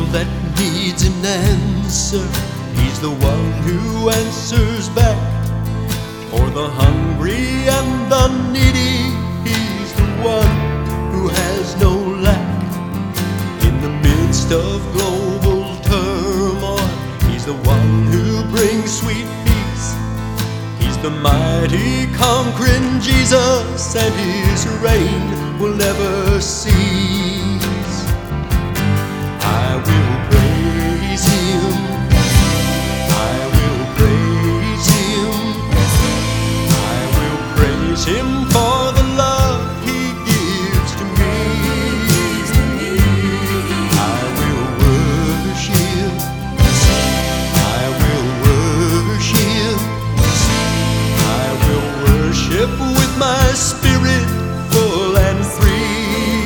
that needs an answer, He's the one who answers back. For the hungry and the needy, He's the one who has no lack. In the midst of global turmoil, He's the one who brings sweet peace. He's the mighty conquering Jesus, and His reign will never cease. I will praise Him, I will praise Him, I will praise Him for the love He gives to me. I will worship, I will worship, I will worship with my spirit full and free.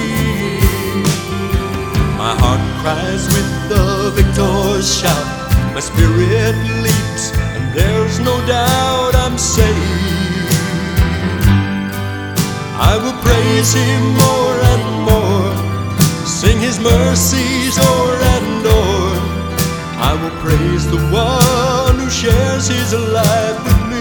My heart cries with the victor's shout, my spirit leaps, and there's no doubt I'm saved. I will praise Him more and more, sing His mercies o'er and o'er. I will praise the one who shares His life with me.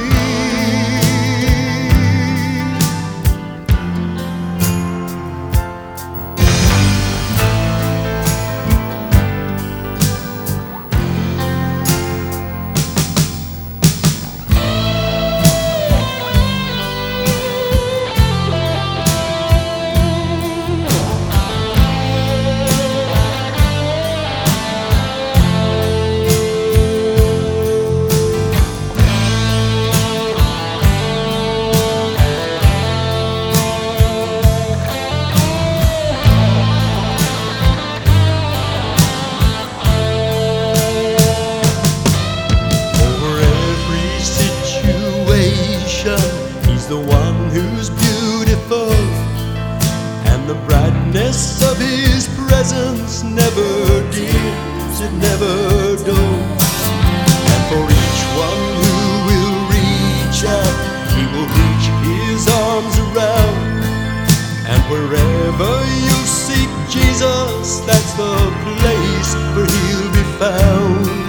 He's the one who's beautiful, and the brightness of His presence never dims, it never dulls. And for each one who will reach out, He will reach His arms around. And wherever you seek Jesus, that's the place where He'll be found.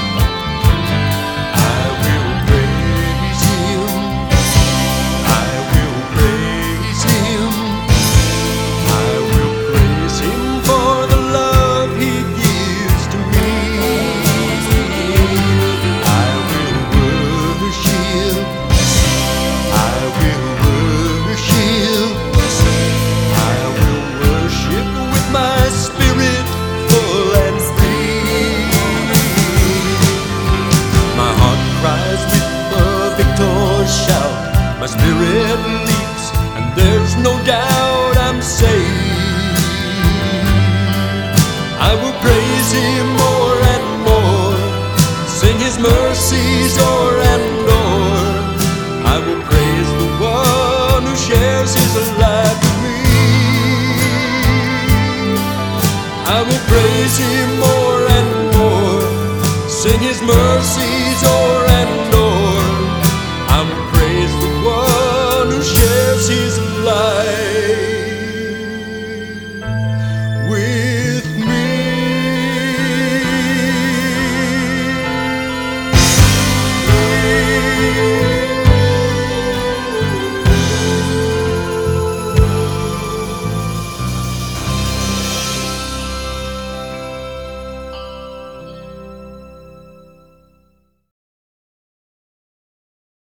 My spirit leaps, and there's no doubt I'm saved. I will praise Him more and more, sing His mercies o'er and o'er. I will praise the one who shares His life with me. I will praise Him more and more, sing His mercies